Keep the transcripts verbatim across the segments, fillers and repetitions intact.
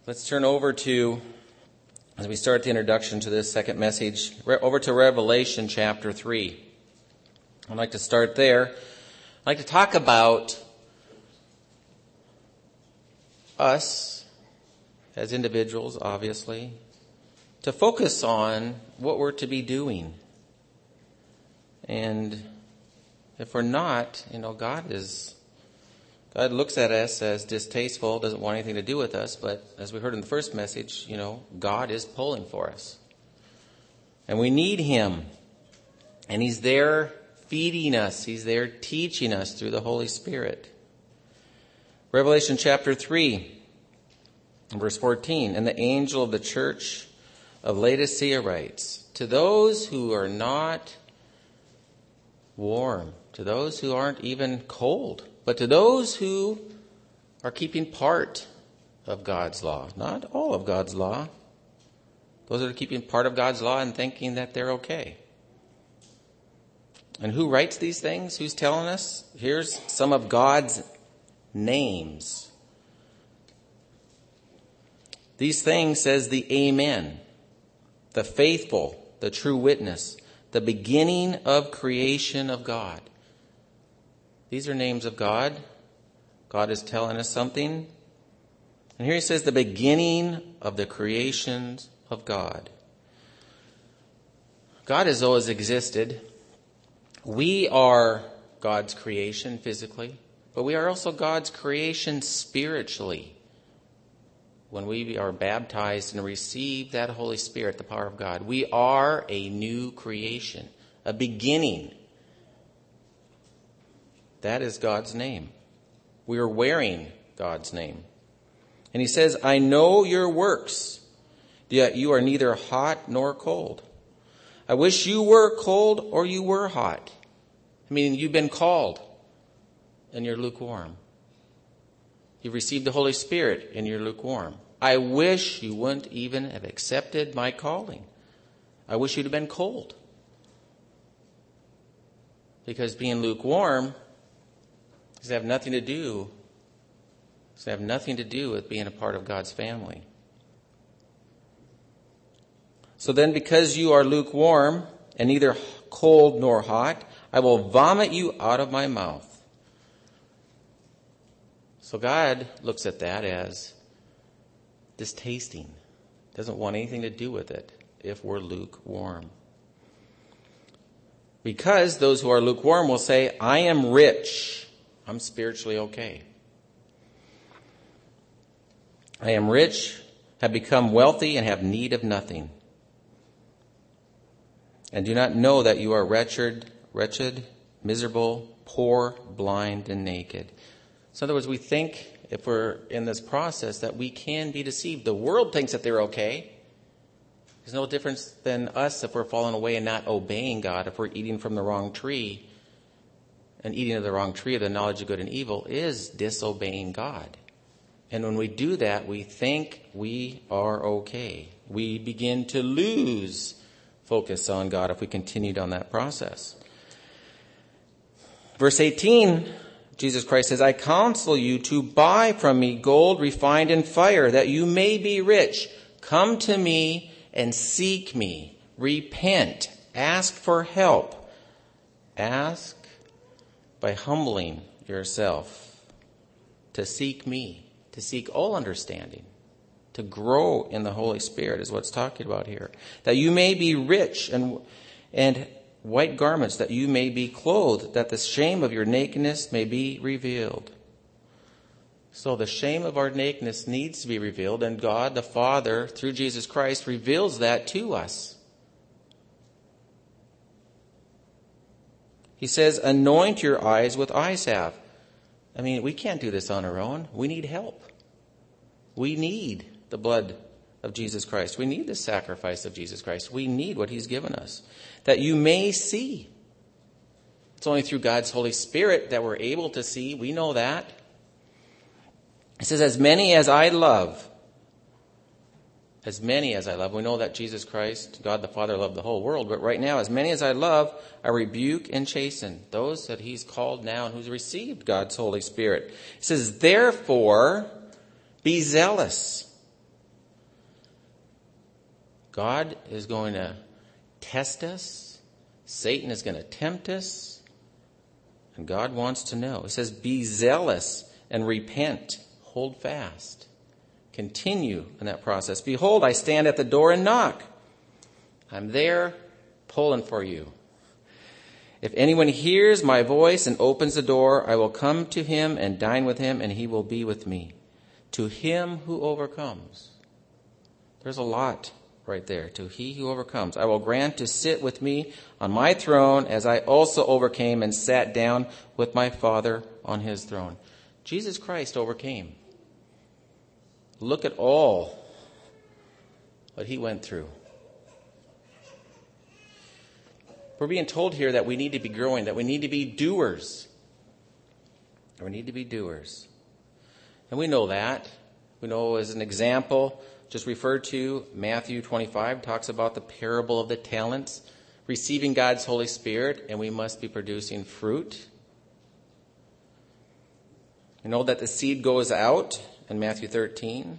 Let's turn over to, as we start the introduction to this second message, over to Revelation chapter three. I'd like to start there. I'd like to talk about us as individuals, obviously, to focus on what we're to be doing. And if we're not, you know, God is... God looks at us as distasteful, doesn't want anything to do with us, but as we heard in the first message, you know, God is pulling for us. And we need Him. And He's there feeding us. He's there teaching us through the Holy Spirit. Revelation chapter three, verse fourteen. And the angel of the church of Laodicea writes, to those who are not warm, to those who aren't even cold, but to those who are keeping part of God's law, not all of God's law, those that are keeping part of God's law and thinking that they're okay. And who writes these things? Who's telling us? Here's some of God's names. These things says the Amen, the faithful, the true witness, the beginning of creation of God. These are names of God. God is telling us something. And here he says the beginning of the creations of God. God has always existed. We are God's creation physically, but we are also God's creation spiritually. When we are baptized and receive that Holy Spirit, the power of God, we are a new creation, a beginning. That is God's name. We are wearing God's name. And he says, I know your works, yet you are neither hot nor cold. I wish you were cold or you were hot. I mean, you've been called and you're lukewarm. You've received the Holy Spirit and you're lukewarm. I wish you wouldn't even have accepted my calling. I wish you'd have been cold. Because being lukewarm does have nothing to do, does have nothing to do with being a part of God's family. So then, because you are lukewarm and neither cold nor hot, I will vomit you out of my mouth. So God looks at that as distasting. Doesn't want anything to do with it if we're lukewarm. Because those who are lukewarm will say, I am rich. I'm spiritually okay. I am rich, have become wealthy, and have need of nothing. And do not know that you are wretched, wretched, miserable, poor, blind, and naked. So in other words, we think if we're in this process that we can be deceived. The world thinks that they're okay. There's no difference than us if we're falling away and not obeying God, if we're eating from the wrong tree. And eating of the wrong tree of the knowledge of good and evil is disobeying God. And when we do that, we think we are okay. We begin to lose focus on God if we continue down that process. Verse eighteen, Jesus Christ says, I counsel you to buy from me gold refined in fire, that you may be rich. Come to me and seek me. Repent. Ask for help. Ask by humbling yourself to seek me, to seek all understanding, to grow in the Holy Spirit is what's talking about here. That you may be rich and and white garments, that you may be clothed, that the shame of your nakedness may be revealed. So the shame of our nakedness needs to be revealed, and God the Father, through Jesus Christ, reveals that to us. He says, anoint your eyes with eye salve. I mean, we can't do this on our own. We need help. We need the blood of Jesus Christ. We need the sacrifice of Jesus Christ. We need what he's given us, that you may see. It's only through God's Holy Spirit that we're able to see. We know that. It says, as many as I love, as many as I love. We know that Jesus Christ, God the Father, loved the whole world. But right now, as many as I love, I rebuke and chasten those that he's called now and who's received God's Holy Spirit. It says, therefore, be zealous. God is going to test us. Satan is going to tempt us. And God wants to know. It says, be zealous and repent. Hold fast. Continue in that process. Behold, I stand at the door and knock. I'm there pulling for you. If anyone hears my voice and opens the door, I will come to him and dine with him, and he will be with me. To him who overcomes. There's a lot right there. To he who overcomes. I will grant to sit with me on my throne, as I also overcame and sat down with my Father on his throne. Jesus Christ overcame. Look at all what he went through. We're being told here that we need to be growing, that we need to be doers. We need to be doers. And we know that. We know as an example, just referred to, Matthew twenty-five talks about the parable of the talents, receiving God's Holy Spirit, and we must be producing fruit. We know that the seed goes out in Matthew thirteen.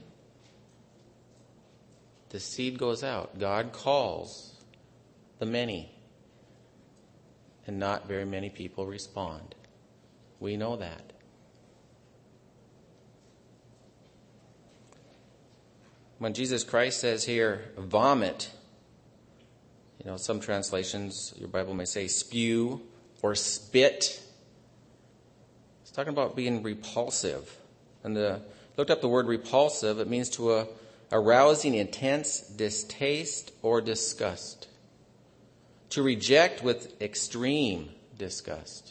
The seed goes out. God calls the many. And not very many people respond. We know that. When Jesus Christ says here, vomit, you know, some translations, your Bible may say spew or spit. It's talking about being repulsive. And the looked up the word repulsive, it means to a arousing intense distaste or disgust. To reject with extreme disgust.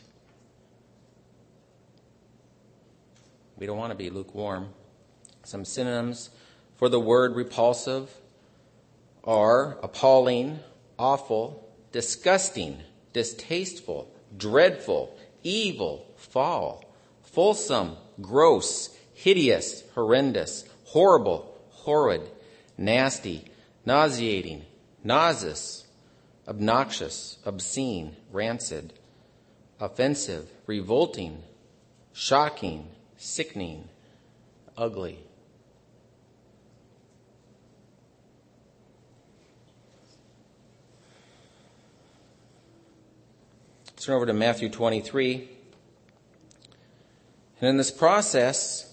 We don't want to be lukewarm. Some synonyms for the word repulsive are appalling, awful, disgusting, distasteful, dreadful, evil, foul, fulsome, gross, hideous, horrendous, horrible, horrid, nasty, nauseating, nauseous, obnoxious, obscene, rancid, offensive, revolting, shocking, sickening, ugly. Let's turn over to Matthew twenty-three. And in this process,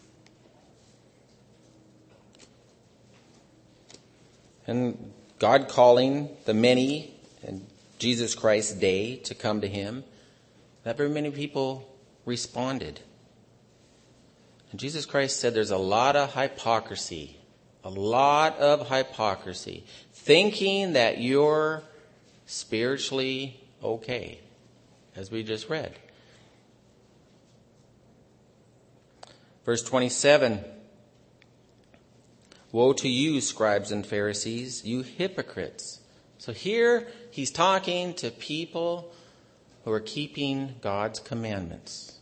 and God calling the many in Jesus Christ's day to come to him, not very many people responded. And Jesus Christ said there's a lot of hypocrisy, a lot of hypocrisy, thinking that you're spiritually okay, as we just read. Verse twenty-seven. Woe to you, scribes and Pharisees, you hypocrites. So here he's talking to people who are keeping God's commandments.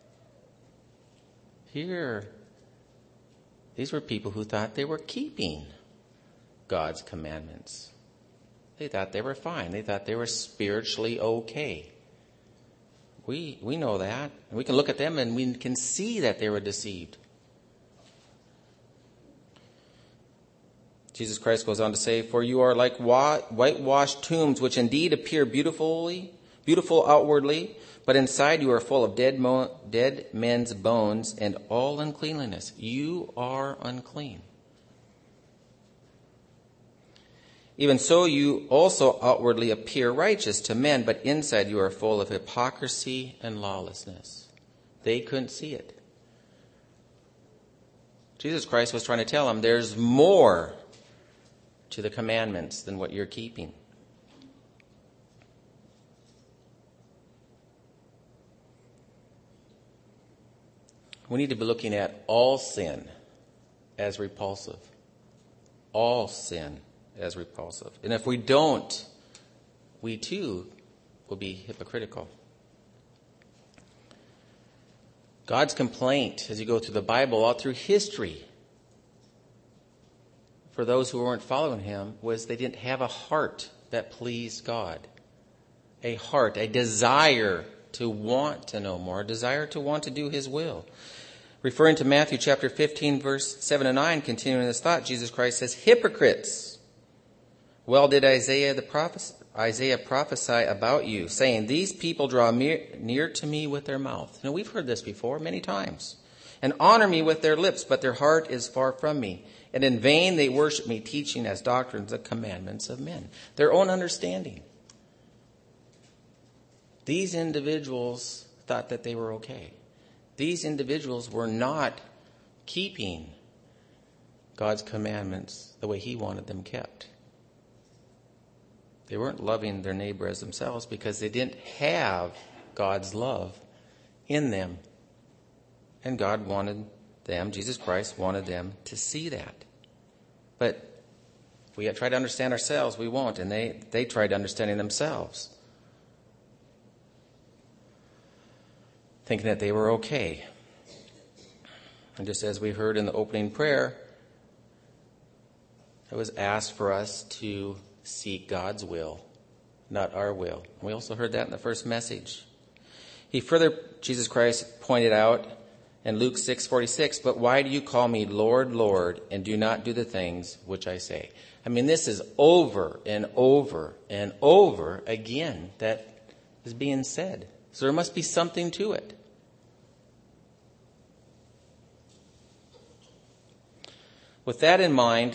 Here, these were people who thought they were keeping God's commandments. They thought they were fine. They thought they were spiritually okay. We, we know that. We can look at them and we can see that they were deceived. Jesus Christ goes on to say, for you are like whitewashed tombs, which indeed appear beautifully, beautiful outwardly, but inside you are full of dead, mo- dead men's bones and all uncleanliness. You are unclean. Even so, you also outwardly appear righteous to men, but inside you are full of hypocrisy and lawlessness. They couldn't see it. Jesus Christ was trying to tell them there's more to the commandments than what you're keeping. We need to be looking at all sin as repulsive. All sin as repulsive. And if we don't, we too will be hypocritical. God's complaint, as you go through the Bible, all through history, for those who weren't following him, was they didn't have a heart that pleased God. A heart, a desire to want to know more, a desire to want to do his will. Referring to Matthew chapter fifteen, verse seven and nine, continuing this thought, Jesus Christ says, hypocrites, Well did Isaiah the prophet, Isaiah prophesy about you, saying, these people draw near, near to me with their mouth. Now, we've heard this before many times. And honor me with their lips, but their heart is far from me. And in vain they worship me, teaching as doctrines the commandments of men. Their own understanding. These individuals thought that they were okay. These individuals were not keeping God's commandments the way he wanted them kept. They weren't loving their neighbor as themselves because they didn't have God's love in them. And God wanted them, Jesus Christ wanted them to see that. But if we try to understand ourselves, we won't. And they, they tried understanding themselves, thinking that they were okay. And just as we heard in the opening prayer, it was asked for us to seek God's will, not our will. We also heard that in the first message. He further, Jesus Christ pointed out in Luke six forty-six, but why do you call me Lord, Lord, and do not do the things which I say? I mean, this is over and over and over again that is being said. So there must be something to it. With that in mind,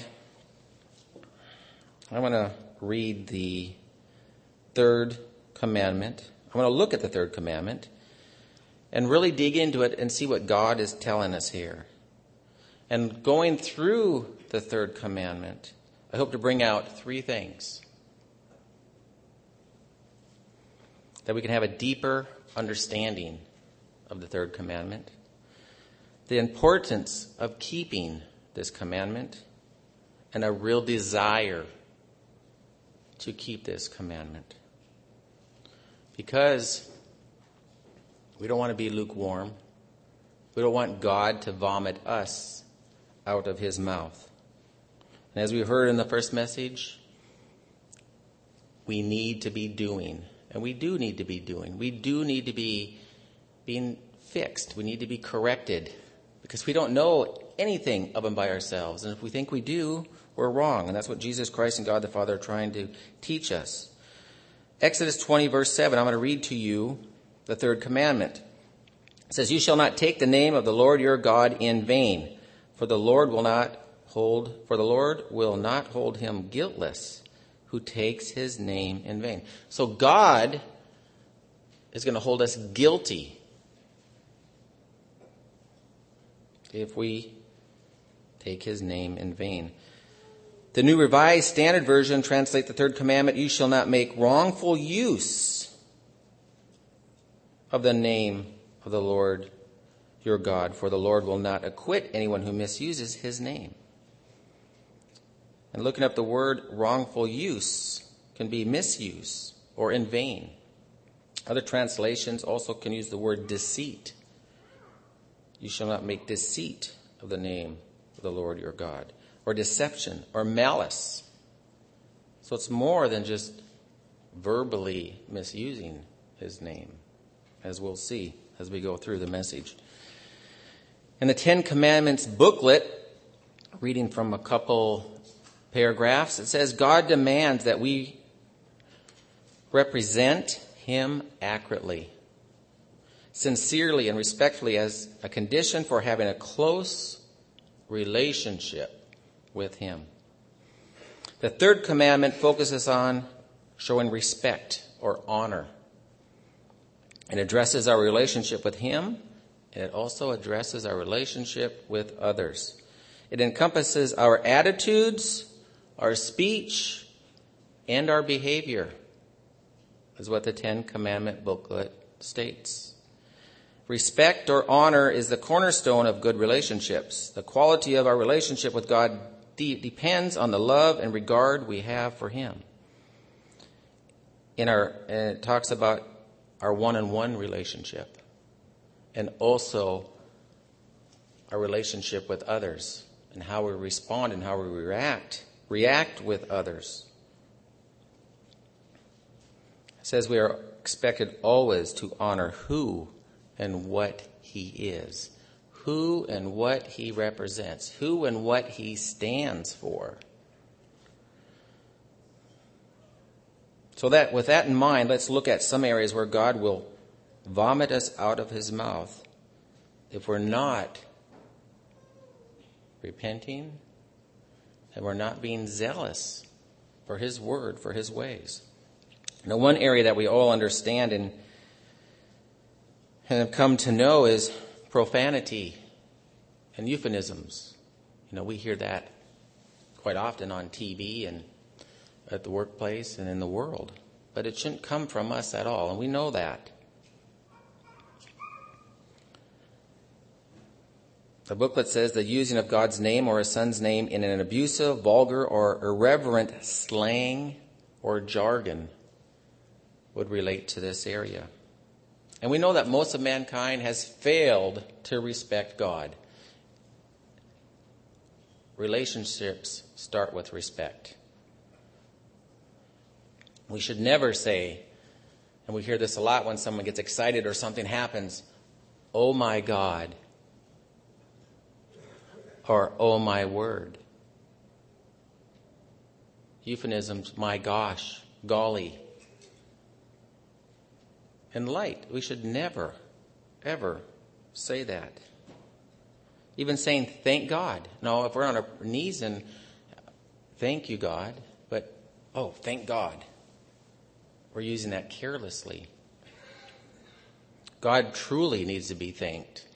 I want to read the third commandment. I want to look at the third commandment and really dig into it and see what God is telling us here. And going through the third commandment, I hope to bring out three things that we can have a deeper understanding of the third commandment, the importance of keeping this commandment, and a real desire to keep this commandment. Because we don't want to be lukewarm. We don't want God to vomit us out of his mouth. And as we heard in the first message, we need to be doing. And we do need to be doing. We do need to be being fixed. We need to be corrected. Because we don't know anything of him by ourselves. And if we think we do, we're wrong. And that's what Jesus Christ and God the Father are trying to teach us. Exodus twenty, verse seven, I'm going to read to you the third commandment. It says, you shall not take the name of the Lord your God in vain, for the Lord will not hold, for the Lord will not hold him guiltless who takes his name in vain. So God is going to hold us guilty if we take his name in vain. The New Revised Standard Version translates the third commandment, you shall not make wrongful use of the name of the Lord your God, for the Lord will not acquit anyone who misuses his name. And looking up the word wrongful use can be misuse or in vain. Other translations also can use the word deceit. You shall not make deceit of the name of the Lord your God, or deception, or malice. So it's more than just verbally misusing his name, as we'll see as we go through the message. In the Ten Commandments booklet, reading from a couple paragraphs, it says, God demands that we represent him accurately, sincerely, and respectfully as a condition for having a close relationship with him. The third commandment focuses on showing respect or honor. It addresses our relationship with him, and it also addresses our relationship with others. It encompasses our attitudes, our speech, and our behavior, is what the Ten Commandment booklet states. Respect or honor is the cornerstone of good relationships. The quality of our relationship with God de- depends on the love and regard we have for him. In our, and it talks about our one-on-one relationship and also our relationship with others and how we respond and how we react, react with others. It says we are expected always to honor who and what he is, who and what he represents, who and what he stands for. So that with that in mind, let's look at some areas where God will vomit us out of his mouth if we're not repenting and we're not being zealous for his word, for his ways. Now, one area that we all understand and have come to know is profanity and euphemisms. You know, we hear that quite often on T V and at the workplace and in the world. But it shouldn't come from us at all, and we know that. The booklet says the using of God's name or his son's name in an abusive, vulgar, or irreverent slang or jargon would relate to this area. And we know that most of mankind has failed to respect God. Relationships start with respect. We should never say, and we hear this a lot when someone gets excited or something happens, "Oh my God," or "Oh my word." Euphemisms, "my gosh," "golly." In light, we should never, ever say that. Even saying, "Thank God." No, if we're on our knees and "Thank you, God," but, "Oh, thank God." We're using that carelessly. God truly needs to be thanked.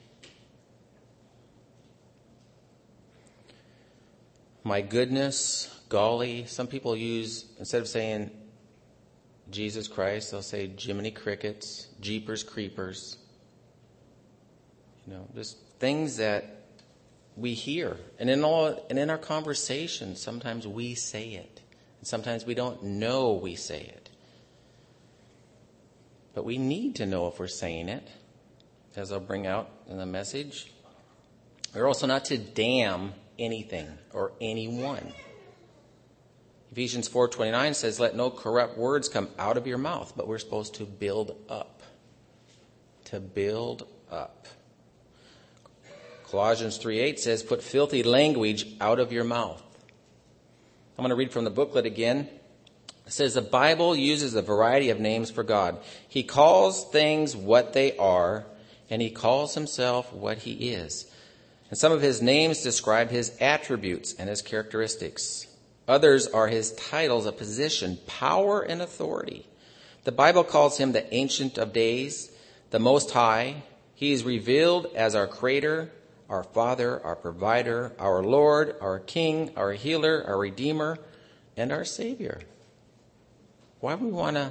My goodness, golly. Some people use, instead of saying Jesus Christ, they'll say Jiminy Crickets, Jeepers Creepers. You know, just things that we hear. And in all and in our conversations, sometimes we say it. And sometimes we don't know we say it. But we need to know if we're saying it, as I'll bring out in the message. We're also not to damn anything or anyone. Ephesians four twenty-nine says, "Let no corrupt words come out of your mouth," but we're supposed to build up. To build up. Colossians three eight says, "Put filthy language out of your mouth." I'm going to read from the booklet again. It says the Bible uses a variety of names for God. He calls things what they are, and he calls himself what he is. And some of his names describe his attributes and his characteristics. Others are his titles of position, power, and authority. The Bible calls him the Ancient of Days, the Most High. He is revealed as our Creator, our Father, our Provider, our Lord, our King, our Healer, our Redeemer, and our Savior. Why would we want to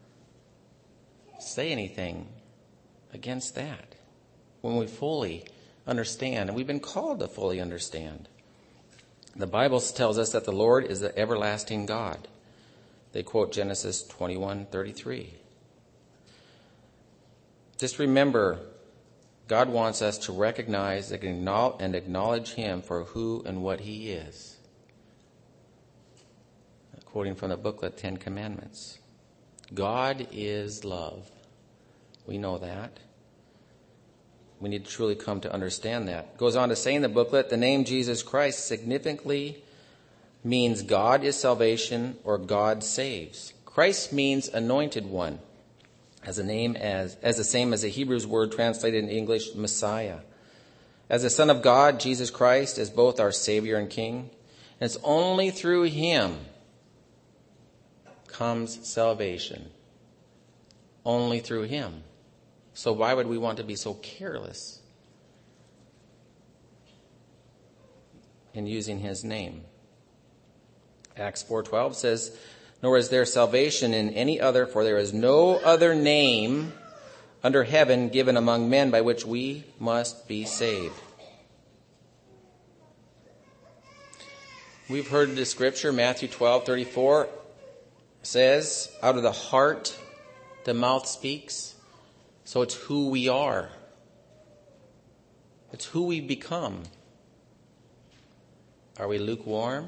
say anything against that when we fully understand, and we've been called to fully understand? The Bible tells us that the Lord is the everlasting God. They quote Genesis twenty-one thirty-three. Just remember, God wants us to recognize and acknowledge him for who and what he is. Quoting from the booklet, Ten Commandments. God is love. We know that. We need to truly come to understand that. It goes on to say in the booklet, the name Jesus Christ significantly means God is salvation or God saves. Christ means anointed one, as a name as, as the same as the Hebrew word translated in English, Messiah. As the Son of God, Jesus Christ is both our Savior and King. And it's only through him comes salvation. Only through him. So why would we want to be so careless in using his name? Acts four twelve says, "Nor is there salvation in any other, for there is no other name under heaven given among men by which we must be saved." We've heard the scripture, Matthew twelve thirty-four says, "Out of the heart the mouth speaks." So it's who we are. It's who we become. Are we lukewarm?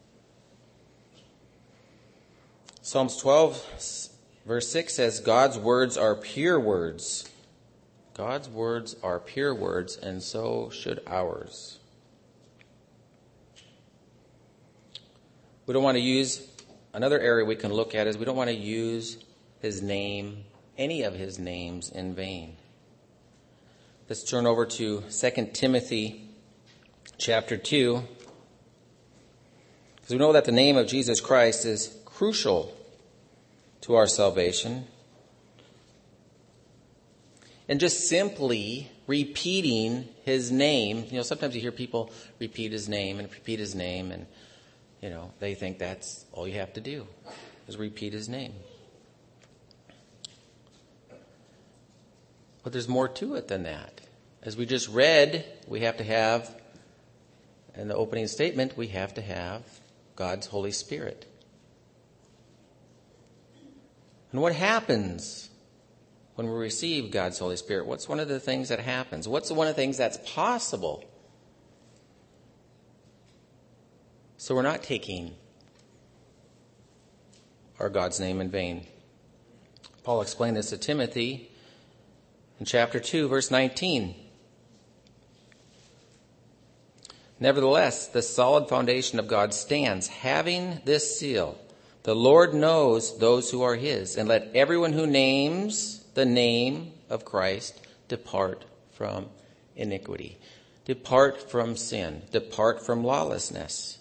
Psalms twelve verse six says, "God's words are pure words." God's words are pure words, and so should ours. We don't want to use another area we can look at is we don't want to use his name, any of his names, in vain. Let's turn over to Second Timothy chapter two. Because we know that the name of Jesus Christ is crucial to our salvation. And just simply repeating his name, you know, sometimes you hear people repeat his name and repeat his name, and, you know, they think that's all you have to do is repeat his name. But there's more to it than that. As we just read, we have to have, in the opening statement, we have to have God's Holy Spirit. And what happens when we receive God's Holy Spirit? What's one of the things that happens? What's one of the things that's possible? So we're not taking our God's name in vain. Paul explained this to Timothy in chapter two, verse nineteen. Nevertheless, the solid foundation of God stands, having this seal: the Lord knows those who are his, and let everyone who names the name of Christ depart from iniquity. Depart from sin. Depart from lawlessness.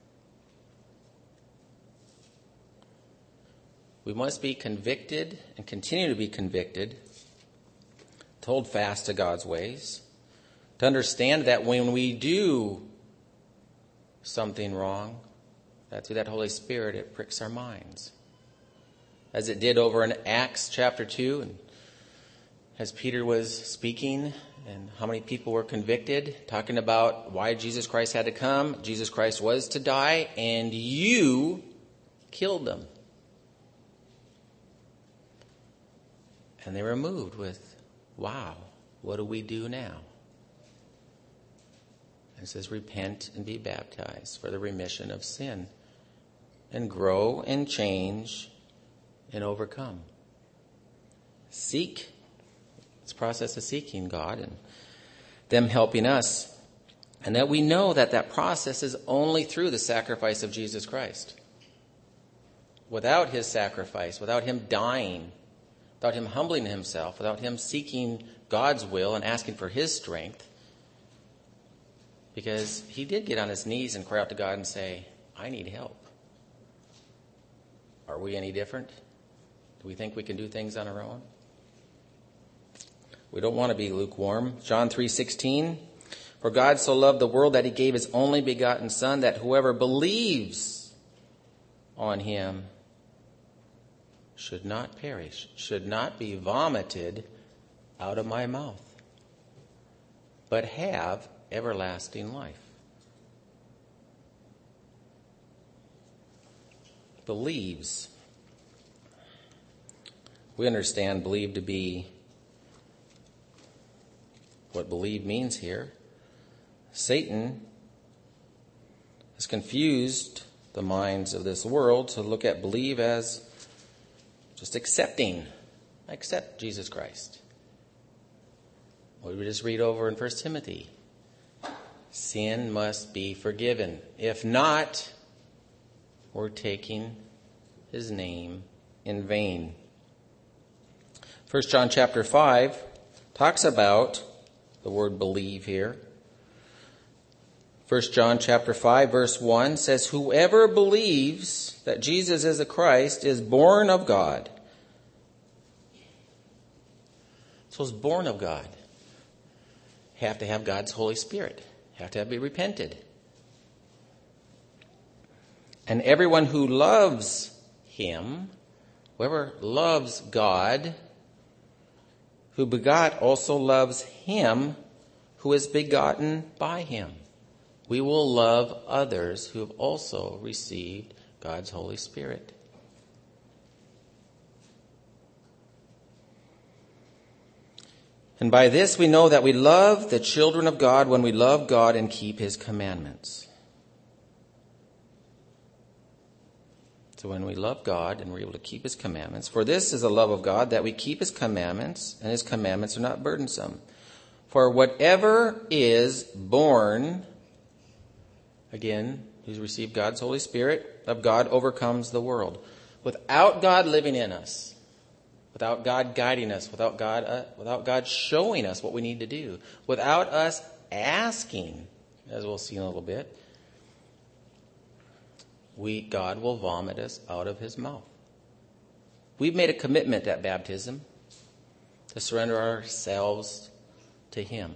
We must be convicted and continue to be convicted, to hold fast to God's ways, to understand that when we do something wrong, that through that Holy Spirit it pricks our minds. As it did over in Acts chapter two, and as Peter was speaking, and how many people were convicted, talking about why Jesus Christ had to come. Jesus Christ was to die, and you killed him. And they were moved with, wow, what do we do now? And it says, repent and be baptized for the remission of sin, and grow and change and overcome. Seek. It's a process of seeking God and them helping us. And that we know that that process is only through the sacrifice of Jesus Christ. Without his sacrifice, without him dying, without him humbling himself, without him seeking God's will and asking for his strength, because he did get on his knees and cry out to God and say, I need help. Are we any different? Do we think we can do things on our own? We don't want to be lukewarm. John three sixteen, for God so loved the world that he gave his only begotten Son, that whoever believes on him should not perish, should not be vomited out of my mouth, but have everlasting life. Believes. We understand believe to be what believe means here. Satan has confused the minds of this world to look at believe as just accepting. I accept Jesus Christ. What we just read over in First Timothy. Sin must be forgiven. If not, we're taking his name in vain. First John chapter five talks about the word believe here. First John chapter five verse one says, whoever believes that Jesus is the Christ is born of God. So it's born of God. Have to have God's Holy Spirit. Have to have be repented. And everyone who loves him, whoever loves God, who begot also loves him who is begotten by him. We will love others who have also received God's Holy Spirit. And by this we know that we love the children of God when we love God and keep his commandments. So when we love God and we're able to keep his commandments, for this is the love of God, that we keep his commandments, and his commandments are not burdensome. For whatever is born, again, who's received God's Holy Spirit of God overcomes the world. Without God living in us, without God guiding us, without God, uh, without God showing us what we need to do, without us asking, as we'll see in a little bit, we God will vomit us out of his mouth. We've made a commitment at baptism to surrender ourselves to him.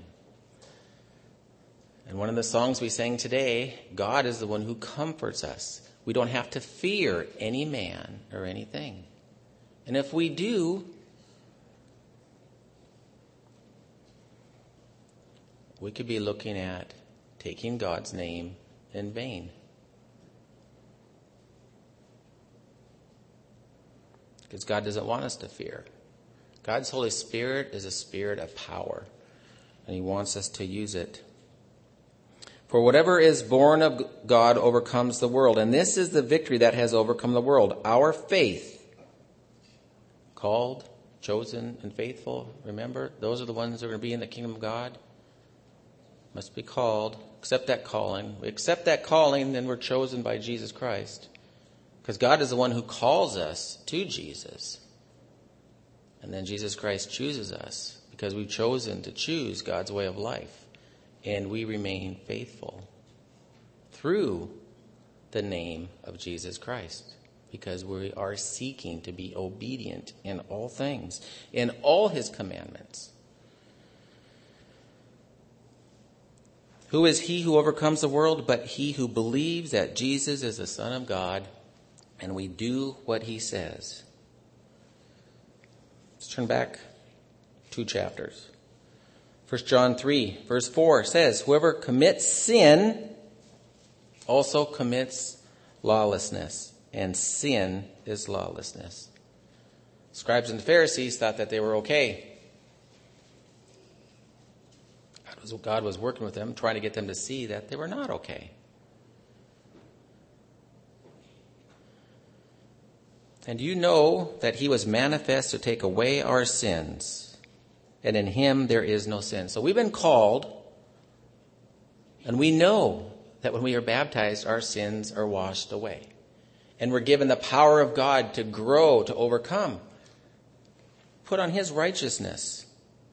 And one of the songs we sang today, God is the one who comforts us. We don't have to fear any man or anything. And if we do, we could be looking at taking God's name in vain. Because God doesn't want us to fear. God's Holy Spirit is a spirit of power, and he wants us to use it. For whatever is born of God overcomes the world, and this is the victory that has overcome the world, our faith. Called, chosen, and faithful. Remember, those are the ones that are going to be in the kingdom of God. Must be called. Accept that calling. We accept that calling, then we're chosen by Jesus Christ. Because God is the one who calls us to Jesus. And then Jesus Christ chooses us because we've chosen to choose God's way of life. And we remain faithful through the name of Jesus Christ. Because we are seeking to be obedient in all things, in all his commandments. Who is he who overcomes the world but he who believes that Jesus is the Son of God, and we do what he says? Let's turn back two chapters. First John three, verse four says, whoever commits sin also commits lawlessness. And sin is lawlessness. Scribes and the Pharisees thought that they were okay. God was, God was working with them, trying to get them to see that they were not okay. And you know that he was manifest to take away our sins, and in him there is no sin. So we've been called, and we know that when we are baptized, our sins are washed away. And we're given the power of God to grow, to overcome. Put on his righteousness.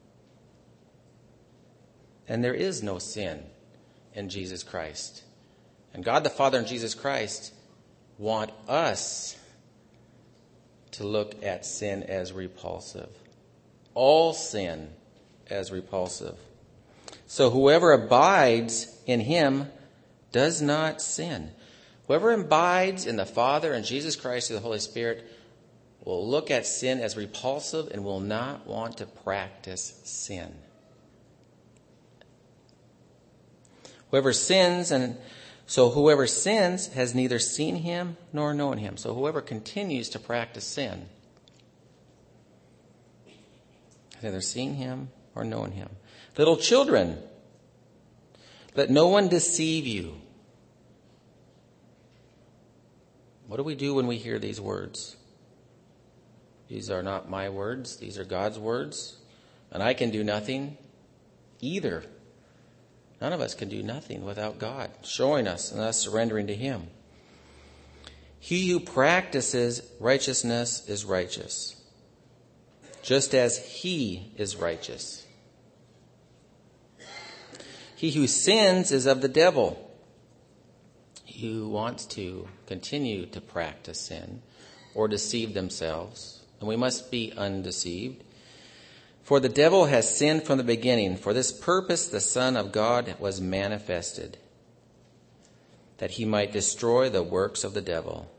And there is no sin in Jesus Christ. And God the Father and Jesus Christ want us to look at sin as repulsive. All sin as repulsive. So whoever abides in him does not sin. Whoever abides in the Father and Jesus Christ through the Holy Spirit will look at sin as repulsive and will not want to practice sin. Whoever sins, and so whoever sins has neither seen him nor known him. So whoever continues to practice sin has neither seen him or known him. Little children, let no one deceive you. What do we do when we hear these words? These are not my words. These are God's words. And I can do nothing either. None of us can do nothing without God showing us and us surrendering to him. He who practices righteousness is righteous, just as he is righteous. He who sins is of the devil. Who wants to continue to practice sin or deceive themselves. And we must be undeceived. For the devil has sinned from the beginning. For this purpose the Son of God was manifested, that he might destroy the works of the devil.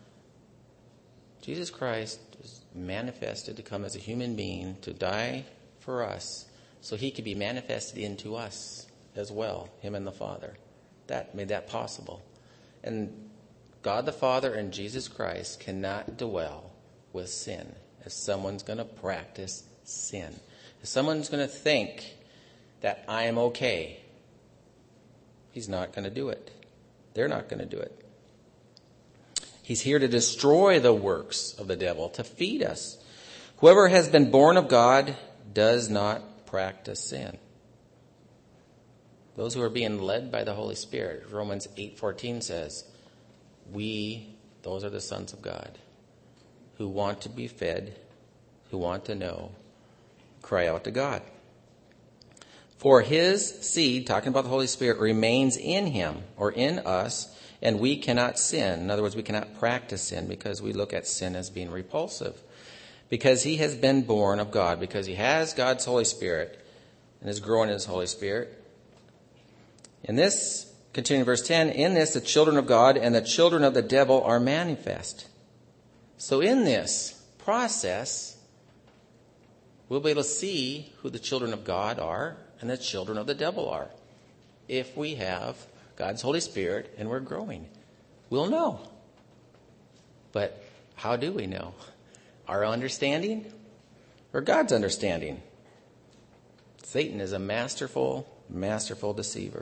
Jesus Christ was manifested to come as a human being to die for us so he could be manifested into us as well, him and the Father. That made that possible. And God the Father and Jesus Christ cannot dwell with sin if someone's going to practice sin. If someone's going to think that I am okay, he's not going to do it. They're not going to do it. He's here to destroy the works of the devil, to feed us. Whoever has been born of God does not practice sin. Those who are being led by the Holy Spirit. Romans eight fourteen says, we, those are the sons of God, who want to be fed, who want to know, cry out to God. For his seed, talking about the Holy Spirit, remains in him or in us, and we cannot sin. In other words, we cannot practice sin because we look at sin as being repulsive. Because he has been born of God, because he has God's Holy Spirit and is growing in his Holy Spirit. In this, continuing verse ten, in this the children of God and the children of the devil are manifest. So in this process, we'll be able to see who the children of God are and the children of the devil are. If we have God's Holy Spirit and we're growing, we'll know. But how do we know? Our understanding or God's understanding? Satan is a masterful, masterful deceiver.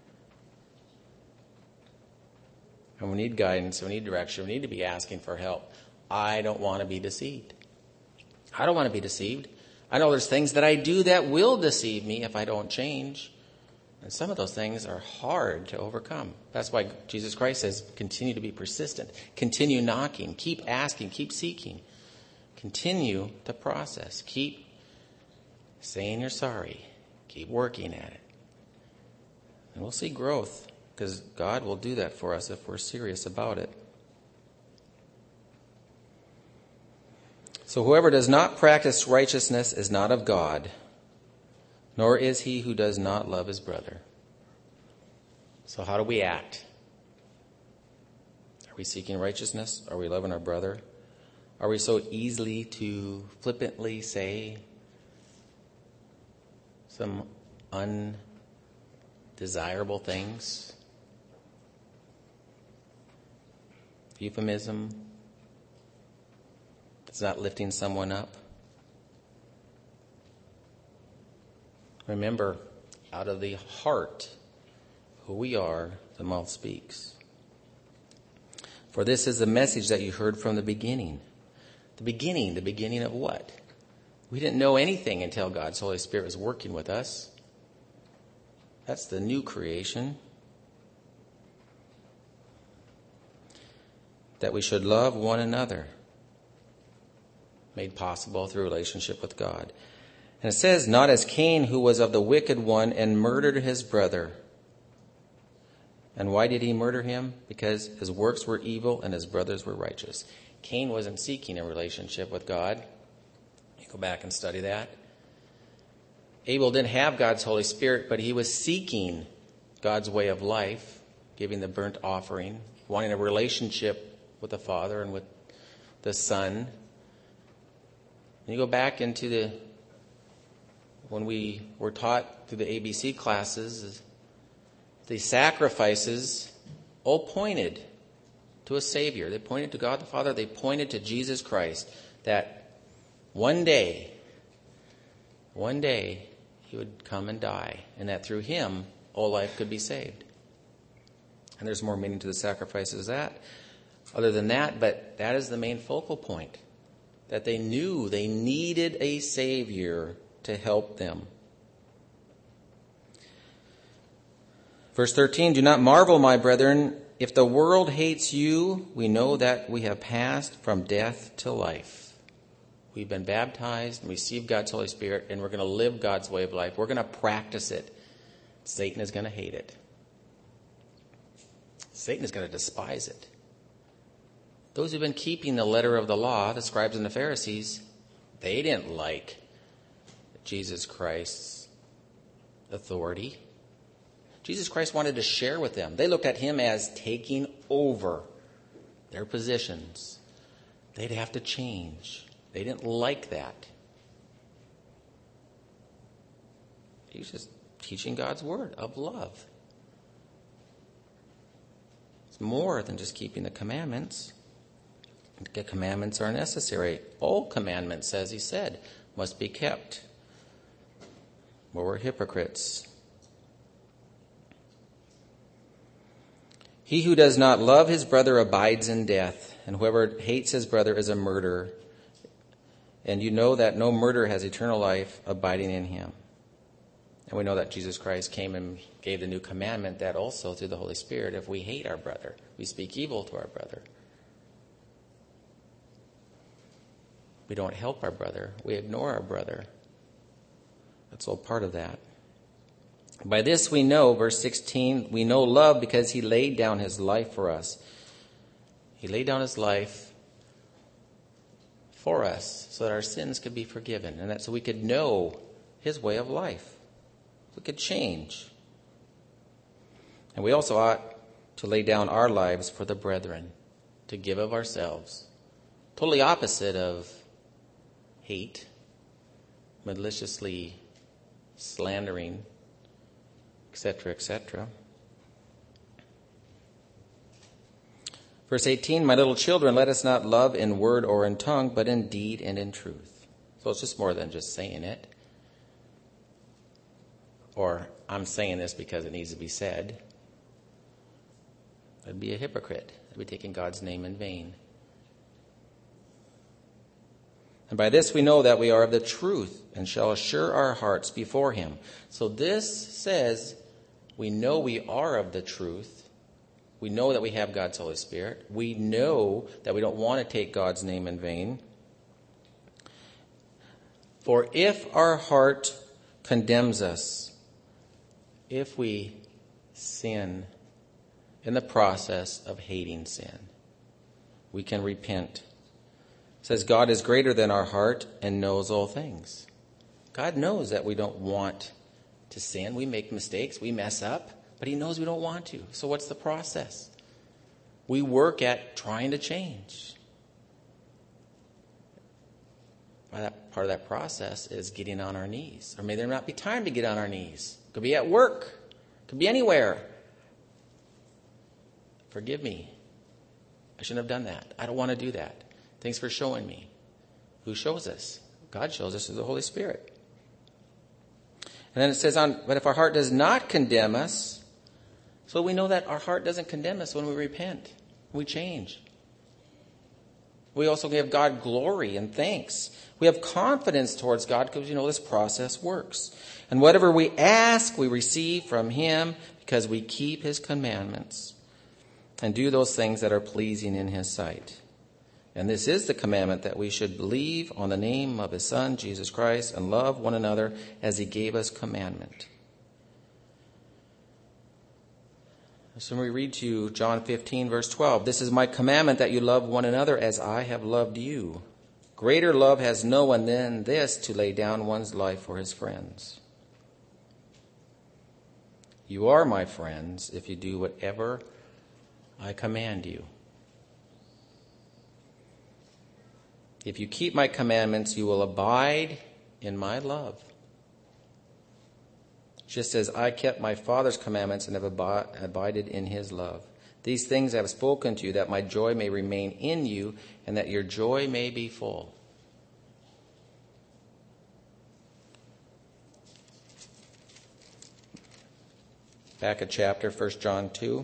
And we need guidance, we need direction, we need to be asking for help. I don't want to be deceived. I don't want to be deceived. I know there's things that I do that will deceive me if I don't change. And some of those things are hard to overcome. That's why Jesus Christ says, continue to be persistent. Continue knocking. Keep asking. Keep seeking. Continue to process. Keep saying you're sorry. Keep working at it. And we'll see growth, because God will do that for us if we're serious about it. So whoever does not practice righteousness is not of God, nor is he who does not love his brother. So how do we act? Are we seeking righteousness? Are we loving our brother? Are we so easily to flippantly say some undesirable things? Euphemism? It's not lifting someone up. Remember, out of the heart, who we are, the mouth speaks. For this is the message that you heard from the beginning. The beginning, the beginning of what? We didn't know anything until God's Holy Spirit was working with us. That's the new creation. That we should love one another. Made possible through relationship with God. And it says, not as Cain, who was of the wicked one and murdered his brother. And why did he murder him? Because his works were evil and his brothers were righteous. Cain wasn't seeking a relationship with God. You go back and study that. Abel didn't have God's Holy Spirit, but he was seeking God's way of life, giving the burnt offering, wanting a relationship with the Father and with the Son. And you go back into the, when we were taught through the A B C classes, the sacrifices all pointed to a Savior. They pointed to God the Father. They pointed to Jesus Christ, that one day, one day, he would come and die, and that through him, all life could be saved. And there's more meaning to the sacrifices that, other than that, but that is the main focal point. That they knew they needed a Savior to help them. Verse thirteen, do not marvel, my brethren, if the world hates you, we know that we have passed from death to life. We've been baptized and received God's Holy Spirit, and we're going to live God's way of life. We're going to practice it. Satan is going to hate it. Satan is going to despise it. Those who've been keeping the letter of the law, the scribes and the Pharisees, they didn't like Jesus Christ's authority. Jesus Christ wanted to share with them. They looked at him as taking over their positions. They'd have to change. They didn't like that. He was just teaching God's word of love. It's more than just keeping the commandments. The commandments are necessary. All commandments, as he said, must be kept. Well, we're hypocrites. He who does not love his brother abides in death, and whoever hates his brother is a murderer. And you know that no murderer has eternal life abiding in him. And we know that Jesus Christ came and gave the new commandment that also through the Holy Spirit, if we hate our brother, we speak evil to our brother, we don't help our brother, we ignore our brother. That's all part of that. By this we know, verse sixteen, we know love because he laid down his life for us. He laid down his life for us so that our sins could be forgiven and that so we could know his way of life. We could change. And we also ought to lay down our lives for the brethren, to give of ourselves. Totally opposite of hate, maliciously slandering, et cetera, et cetera. Verse eighteen, my little children, let us not love in word or in tongue, but in deed and in truth. So it's just more than just saying it. Or I'm saying this because it needs to be said. I'd be a hypocrite. I'd be taking God's name in vain. And by this we know that we are of the truth and shall assure our hearts before him. So this says we know we are of the truth. We know that we have God's Holy Spirit. We know that we don't want to take God's name in vain. For if our heart condemns us, if we sin in the process of hating sin, we can repent. It says God is greater than our heart and knows all things. God knows that we don't want to sin. We make mistakes. We mess up. But he knows we don't want to. So what's the process? We work at trying to change. That part of that process is getting on our knees. Or may there not be time to get on our knees. It could be at work. It could be anywhere. Forgive me. I shouldn't have done that. I don't want to do that. Thanks for showing me. Who shows us? God shows us through the Holy Spirit. And then it says on, but if our heart does not condemn us, so we know that our heart doesn't condemn us when we repent. We change. We also give God glory and thanks. We have confidence towards God because you know this process works. And whatever we ask, we receive from him because we keep his commandments and do those things that are pleasing in his sight. And this is the commandment that we should believe on the name of his Son, Jesus Christ, and love one another as he gave us commandment. So we read to you John fifteen, verse twelve. This is my commandment that you love one another as I have loved you. Greater love has no one than this, to lay down one's life for his friends. You are my friends if you do whatever I command you. If you keep my commandments, you will abide in my love. Just as I kept my Father's commandments and have ab- abided in his love. These things I have spoken to you, that my joy may remain in you, and that your joy may be full. Back a chapter, First John two.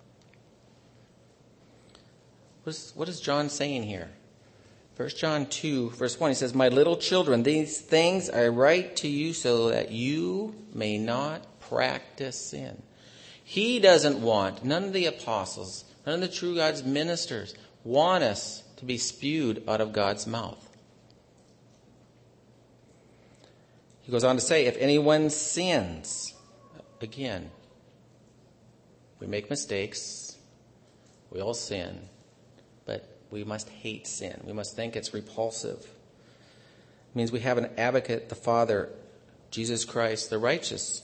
What is, what is John saying here? First John two, verse one, he says, my little children, these things I write to you so that you may not practice sin. He doesn't want, none of the apostles, none of the true God's ministers want us to be spewed out of God's mouth. He goes on to say, if anyone sins, again, we make mistakes, we all sin, but we must hate sin. We must think it's repulsive. It means we have an advocate, the Father, Jesus Christ, the righteous.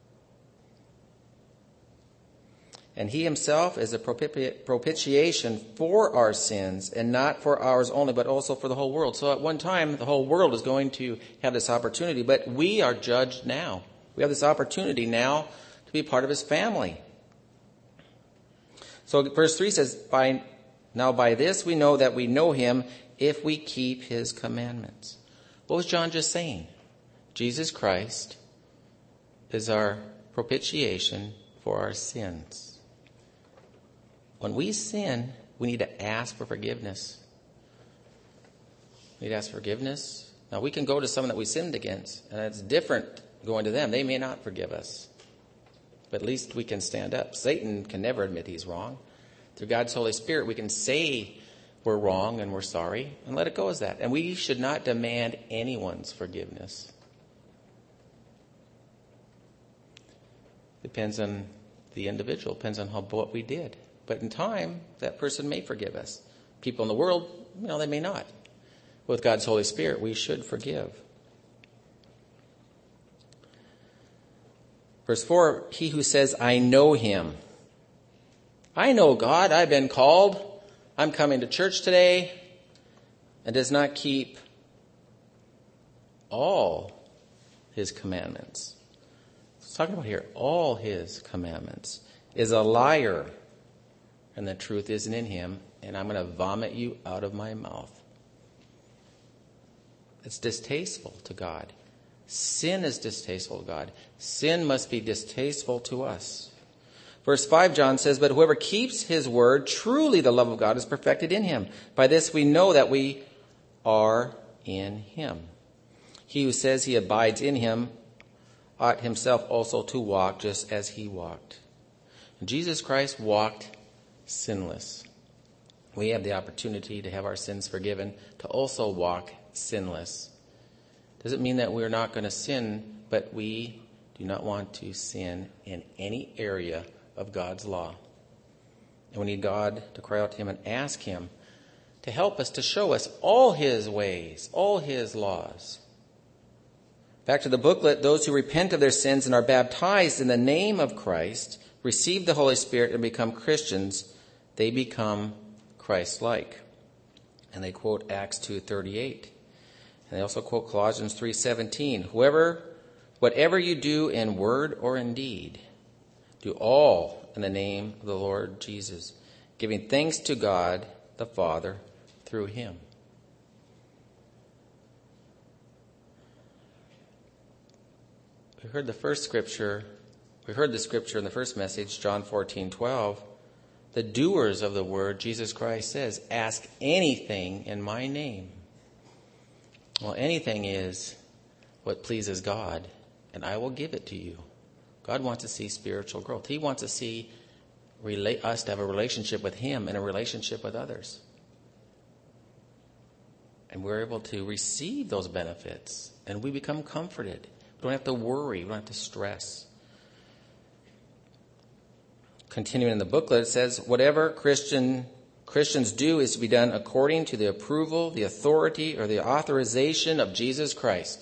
And he himself is a propitiation for our sins, and not for ours only, but also for the whole world. So at one time, the whole world is going to have this opportunity, but we are judged now. We have this opportunity now to be part of his family. So verse three says, by Now by this we know that we know him if we keep his commandments. What was John just saying? Jesus Christ is our propitiation for our sins. When we sin, we need to ask for forgiveness. We need to ask forgiveness. Now we can go to someone that we sinned against, and it's different going to them. They may not forgive us. But at least we can stand up. Satan can never admit he's wrong. Through God's Holy Spirit, we can say we're wrong and we're sorry and let it go as that. And we should not demand anyone's forgiveness. Depends on the individual, depends on how what we did. But in time, that person may forgive us. People in the world, you know, they may not. With God's Holy Spirit, we should forgive. Verse four, he who says, I know him. I know God, I've been called, I'm coming to church today, and does not keep all his commandments. It's talking about here, all his commandments, is a liar, and the truth isn't in him, and I'm going to vomit you out of my mouth. It's distasteful to God. Sin is distasteful to God. Sin must be distasteful to us. Verse five, John says, but whoever keeps his word, truly the love of God is perfected in him. By this we know that we are in him. He who says he abides in him ought himself also to walk just as he walked. And Jesus Christ walked sinless. We have the opportunity to have our sins forgiven, to also walk sinless. Doesn't mean that we're not going to sin, but we do not want to sin in any area of God's law. And we need God to cry out to him and ask him to help us, to show us all his ways, all his laws. Back to the booklet, those who repent of their sins and are baptized in the name of Christ, receive the Holy Spirit and become Christians, they become Christ-like. And they quote Acts two thirty-eight. And they also quote Colossians three seventeen. Whoever, whatever you do in word or in deed, do all in the name of the Lord Jesus, giving thanks to God the Father through him. We heard the first scripture, we heard the scripture in the first message, John fourteen twelve. The doers of the word, Jesus Christ says, ask anything in my name. Well, anything is what pleases God, and I will give it to you. God wants to see spiritual growth. He wants to see relate, us to have a relationship with him and a relationship with others. And we're able to receive those benefits, and we become comforted. We don't have to worry. We don't have to stress. Continuing in the booklet, it says, whatever Christian Christians do is to be done according to the approval, the authority, or the authorization of Jesus Christ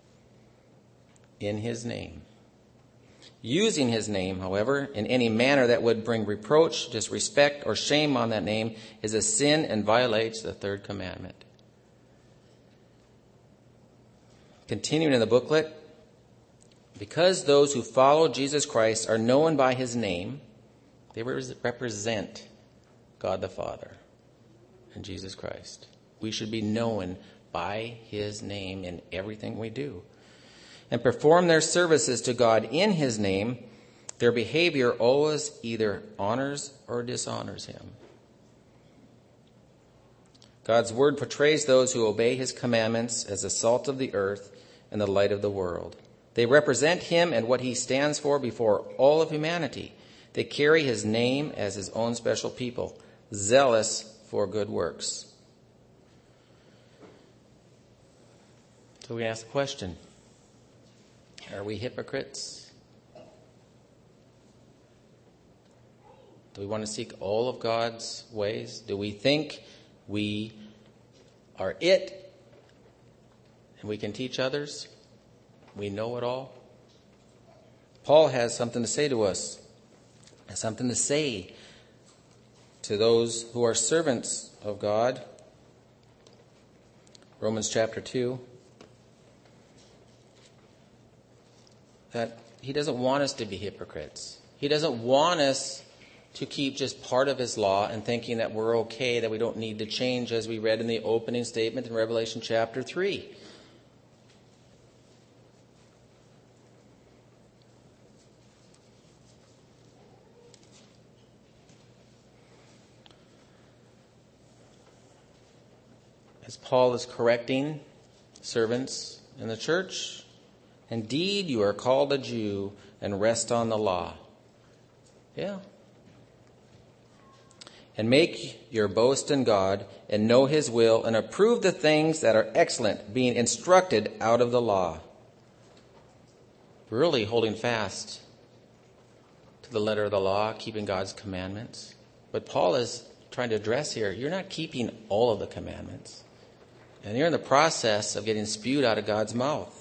in his name. Using his name, however, in any manner that would bring reproach, disrespect, or shame on that name is a sin and violates the third commandment. Continuing in the booklet, because those who follow Jesus Christ are known by his name, they represent God the Father and Jesus Christ. We should be known by his name in everything we do. And perform their services to God in his name, their behavior always either honors or dishonors him. God's word portrays those who obey his commandments as the salt of the earth and the light of the world. They represent him and what he stands for before all of humanity. They carry his name as his own special people, zealous for good works. So we ask the question, are we hypocrites? Do we want to seek all of God's ways? Do we think we are it and we can teach others? We know it all? Paul has something to say to us. Has something to say to those who are servants of God. Romans chapter two. That he doesn't want us to be hypocrites. He doesn't want us to keep just part of his law and thinking that we're okay, that we don't need to change, as we read in the opening statement in Revelation chapter three. As Paul is correcting servants in the church, Indeed, you are called a Jew and rest on the law. Yeah. And make your boast in God and know his will and approve the things that are excellent, being instructed out of the law. Really holding fast to the letter of the law, keeping God's commandments. But Paul is trying to address here, you're not keeping all of the commandments. And you're in the process of getting spewed out of God's mouth.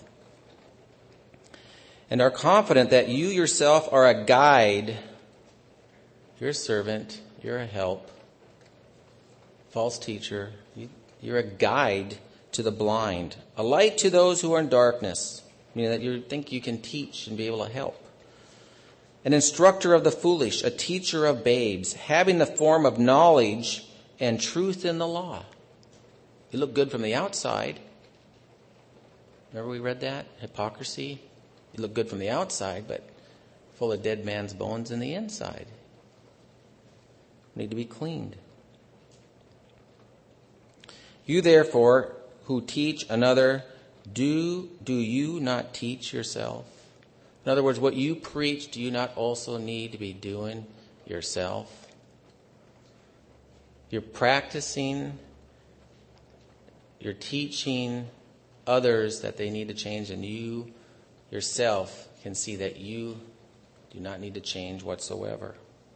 And are confident that you yourself are a guide. You're a servant. You're a help. False teacher. You're a guide to the blind. A light to those who are in darkness. Meaning that you think you can teach and be able to help. An instructor of the foolish. A teacher of babes. Having the form of knowledge and truth in the law. You look good from the outside. Remember we read that? Hypocrisy. You look good from the outside, but full of dead man's bones in the inside. Need to be cleaned. You therefore, who teach another, do do you not teach yourself? In other words, what you preach, do you not also need to be doing yourself? You're practicing, you're teaching others that they need to change, and you yourself can see that you do not need to change whatsoever.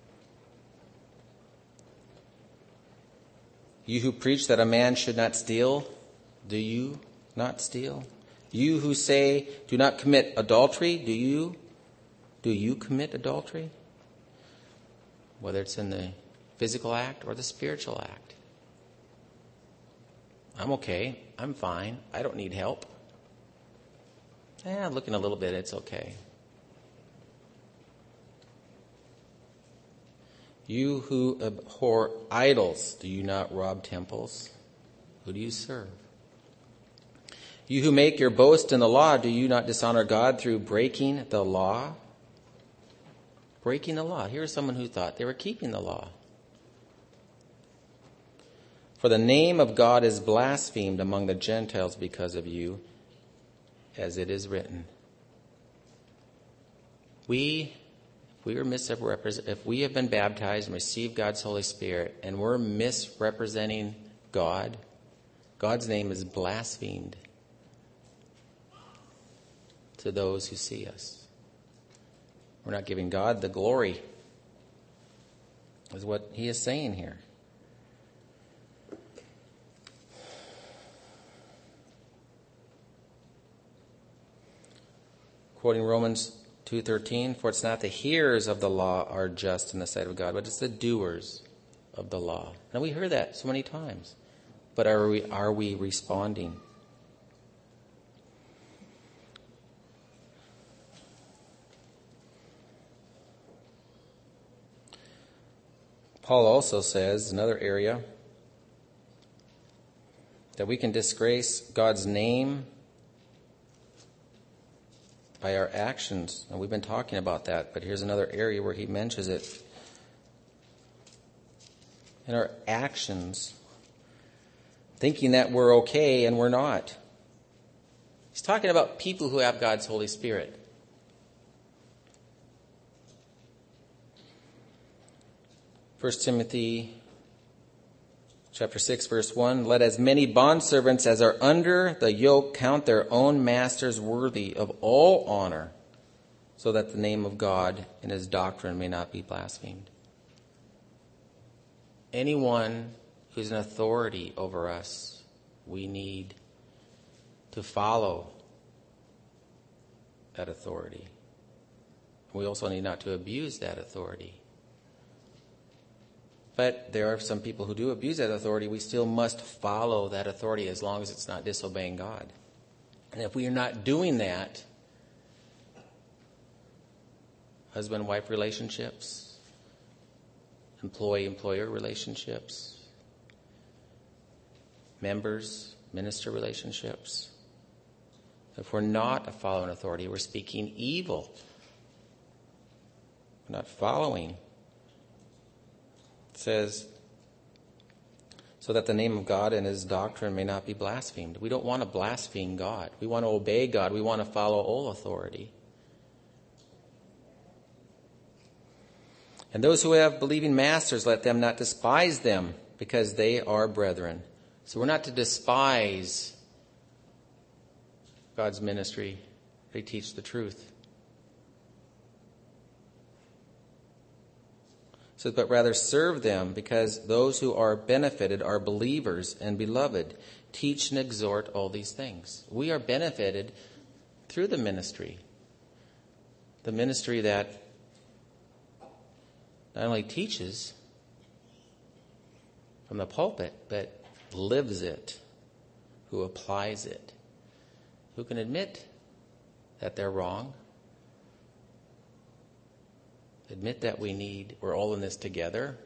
You who preach that a man should not steal, do you not steal? You who say, do not commit adultery, do you? Do you commit adultery? Whether it's in the physical act or the spiritual act. I'm okay. I'm fine. I don't need help. Eh, looking a little bit, it's okay. You who abhor idols, do you not rob temples? Who do you serve? You who make your boast in the law, do you not dishonor God through breaking the law? Breaking the law. Here's someone who thought they were keeping the law. For the name of God is blasphemed among the Gentiles because of you, as it is written. We, if we are misrepresent, if we have been baptized and received God's Holy Spirit, and we're misrepresenting God, God's name is blasphemed to those who see us. We're not giving God the glory, is what he is saying here. Quoting Romans two thirteen, for it's not the hearers of the law are just in the sight of God, but it's the doers of the law. And we hear that so many times. But are we, are we responding? Paul also says, another area, that we can disgrace God's name by our actions. And we've been talking about that, but here's another area where he mentions it. In our actions, thinking that we're okay and we're not. He's talking about people who have God's Holy Spirit. First Timothy chapter six, verse one, let as many bondservants as are under the yoke count their own masters worthy of all honor, so that the name of God and his doctrine may not be blasphemed. Anyone who's an authority over us, we need to follow that authority. We also need not to abuse that authority. But there are some people who do abuse that authority. We still must follow that authority as long as it's not disobeying God. And if we are not doing that, husband-wife relationships, employee-employer relationships, members, minister relationships, if we're not following authority, we're speaking evil. We're not following. It says, so that the name of God and his doctrine may not be blasphemed. We don't want to blaspheme God. We want to obey God. We want to follow all authority. And those who have believing masters, let them not despise them, because they are brethren. So we're not to despise God's ministry. They teach the truth. It says, but rather serve them, because those who are benefited are believers and beloved. Teach and exhort all these things. We are benefited through the ministry. The ministry that not only teaches from the pulpit, but lives it, who applies it, who can admit that they're wrong, admit that we need, we're all in this together.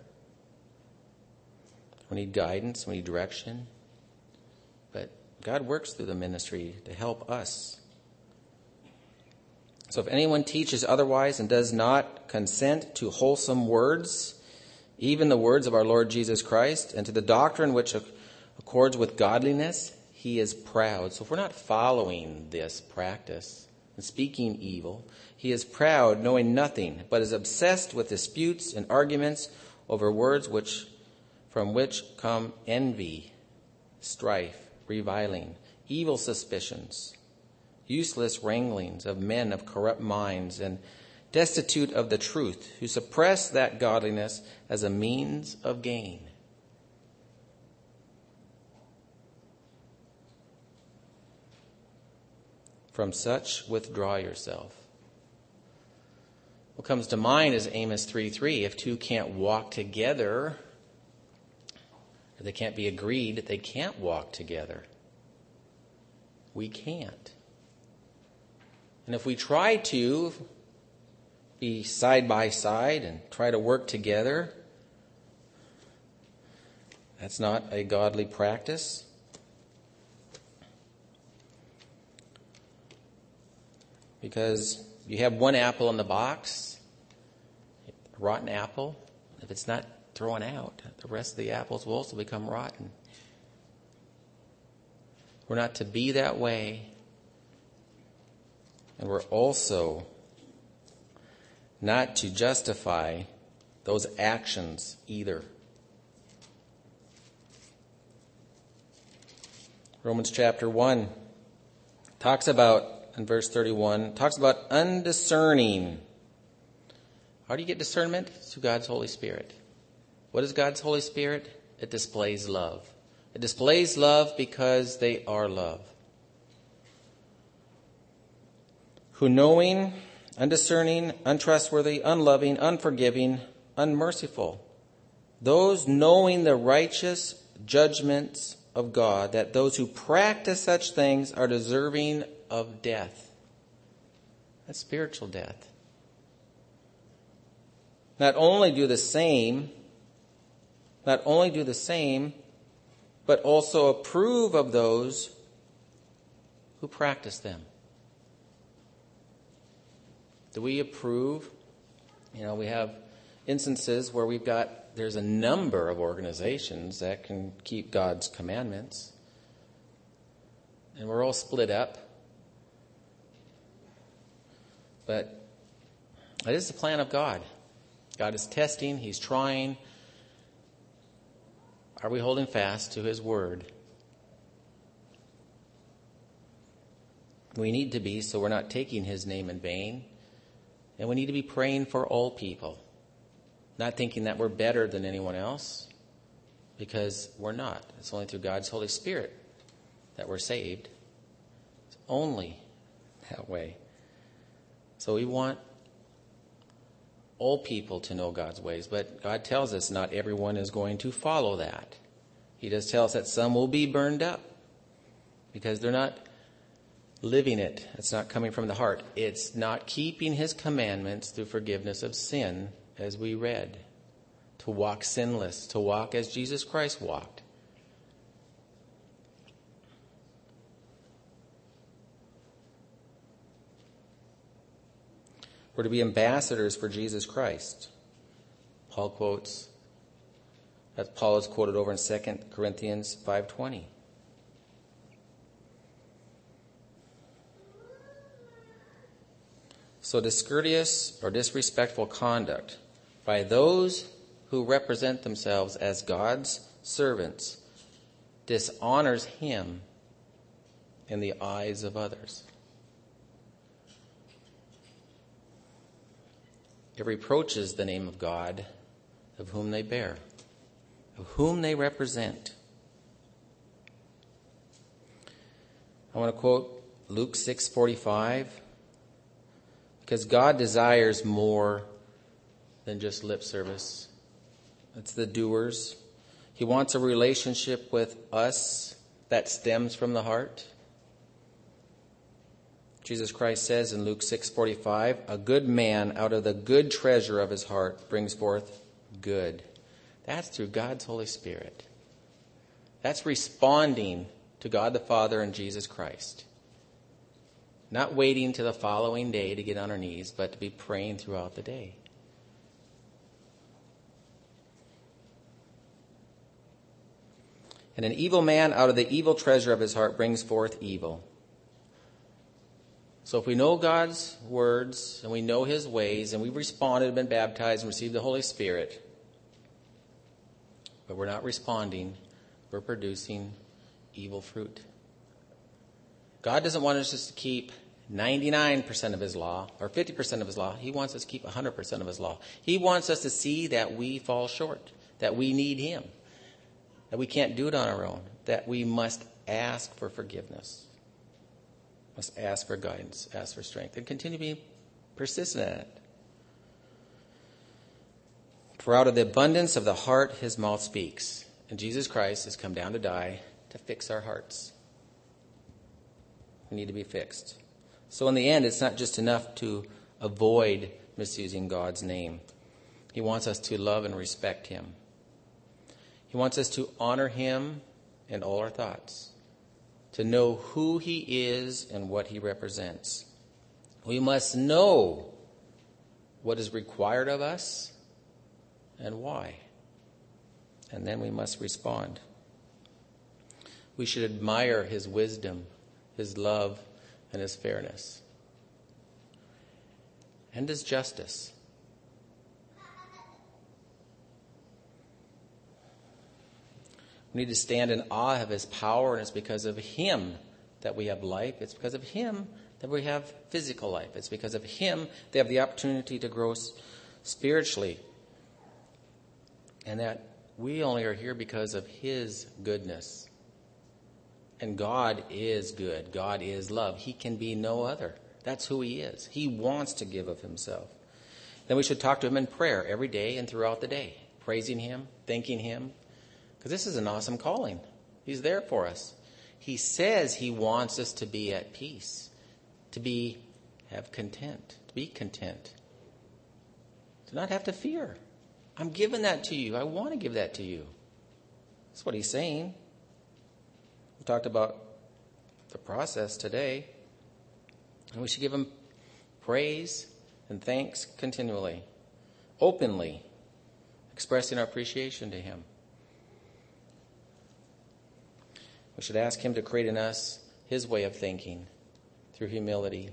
We need guidance, we need direction. But God works through the ministry to help us. So if anyone teaches otherwise and does not consent to wholesome words, even the words of our Lord Jesus Christ, and to the doctrine which accords with godliness, he is proud. So if we're not following this practice and speaking evil, he is proud, knowing nothing, but is obsessed with disputes and arguments over words which from which come envy, strife, reviling, evil suspicions, useless wranglings of men of corrupt minds and destitute of the truth, who suppress that godliness as a means of gain. From such withdraw yourself. What comes to mind is Amos three three. If two can't walk together, or they can't be agreed, they can't walk together. We can't. And if we try to be side by side and try to work together, that's not a godly practice. Because you have one apple in the box, a rotten apple. If it's not thrown out, the rest of the apples will also become rotten. We're not to be that way. And we're also not to justify those actions either. Romans chapter one talks about, in verse thirty-one, talks about undiscerning. How do you get discernment? Through God's Holy Spirit. What is God's Holy Spirit? It displays love. It displays love because they are love. Who knowing, undiscerning, untrustworthy, unloving, unforgiving, unmerciful. Those knowing the righteous judgments of God, that those who practice such things are deserving of death. That's spiritual death. Not only do the same, not only do the same, but also approve of those who practice them. Do we approve? You know, we have instances where we've got, there's a number of organizations that can keep God's commandments. And we're all split up. But it is the plan of God. God is testing. He's trying. Are we holding fast to his word? We need to be, so we're not taking his name in vain. And we need to be praying for all people. Not thinking that we're better than anyone else, because we're not. It's only through God's Holy Spirit that we're saved. It's only that way. So we want all people to know God's ways, but God tells us not everyone is going to follow that. He does tell us that some will be burned up because they're not living it. It's not coming from the heart. It's not keeping his commandments through forgiveness of sin, as we read. To walk sinless, to walk as Jesus Christ walked. We're to be ambassadors for Jesus Christ. Paul quotes as Paul is quoted over in Second Corinthians five twenty. So discourteous or disrespectful conduct by those who represent themselves as God's servants dishonors him in the eyes of others. It reproaches the name of God of whom they bear, of whom they represent. I want to quote Luke six forty-five, because God desires more than just lip service. It's the doers. He wants a relationship with us that stems from the heart. Jesus Christ says in Luke six forty-five, a good man out of the good treasure of his heart brings forth good. That's through God's Holy Spirit. That's responding to God the Father and Jesus Christ. Not waiting to the following day to get on our knees, but to be praying throughout the day. And an evil man out of the evil treasure of his heart brings forth evil. So if we know God's words and we know his ways and we've responded, been baptized and received the Holy Spirit, but we're not responding, we're producing evil fruit. God doesn't want us just to keep ninety-nine percent of his law or fifty percent of his law. He wants us to keep one hundred percent of his law. He wants us to see that we fall short, that we need him, that we can't do it on our own, that we must ask for forgiveness, must ask for guidance, ask for strength, and continue to be persistent at it. For out of the abundance of the heart his mouth speaks. And Jesus Christ has come down to die to fix our hearts. We need to be fixed. So in the end, it's not just enough to avoid misusing God's name. He wants us to love and respect him. He wants us to honor him in all our thoughts, to know who he is and what he represents. We must know what is required of us and why. And then we must respond. We should admire his wisdom, his love, and his fairness, and his justice. We need to stand in awe of his power, and it's because of him that we have life. It's because of him that we have physical life. It's because of him they have the opportunity to grow spiritually. And that we only are here because of his goodness. And God is good. God is love. He can be no other. That's who he is. He wants to give of himself. Then we should talk to him in prayer every day and throughout the day, praising him, thanking him, because this is an awesome calling. He's there for us. He says he wants us to be at peace, to be have content, to be content, to not have to fear. I'm giving that to you. I want to give that to you. That's what he's saying. We talked about the process today, and we should give him praise and thanks continually, openly, expressing our appreciation to him. We should ask him to create in us his way of thinking through humility.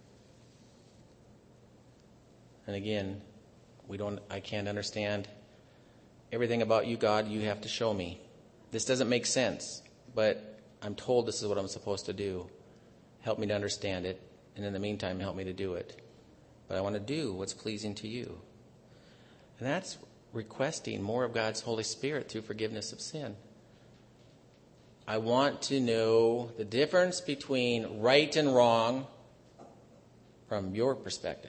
And again, we don't. I can't understand everything about you, God. You have to show me. This doesn't make sense, but I'm told this is what I'm supposed to do. Help me to understand it, and in the meantime, help me to do it. But I want to do what's pleasing to you. And that's requesting more of God's Holy Spirit through forgiveness of sin. I want to know the difference between right and wrong from your perspective.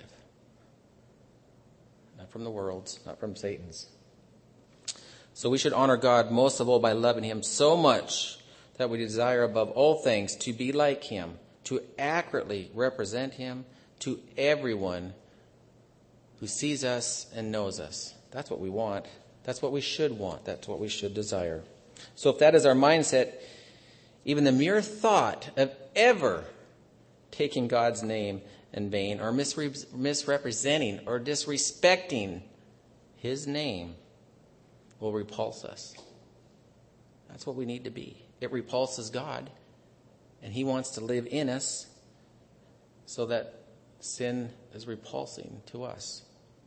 Not from the world's, not from Satan's. So we should honor God most of all by loving him so much that we desire above all things to be like him, to accurately represent him to everyone who sees us and knows us. That's what we want. That's what we should want. That's what we should desire. So if that is our mindset, even the mere thought of ever taking God's name in vain or misre- misrepresenting or disrespecting his name will repulse us. That's what we need to be. It repulses God, and he wants to live in us so that sin is repulsing to us.